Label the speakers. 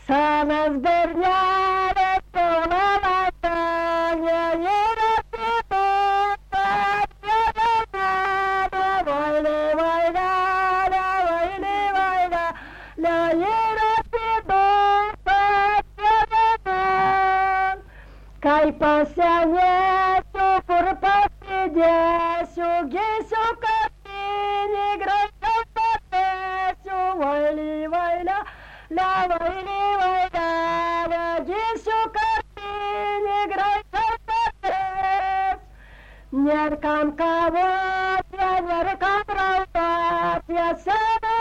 Speaker 1: Senas bernelės tolo laukė, yra kitos, vailė, vailelė, vailė, vailelė, yra kitos, kai pasenėsiu, kur pasidėsiu, gysiu kapinį, gražiau papėsiu, vailė, vailė. La vailė, vailelė, gysiu kapinį, gražiau papės. Nėr kam kavos, nėr kam raudos, sena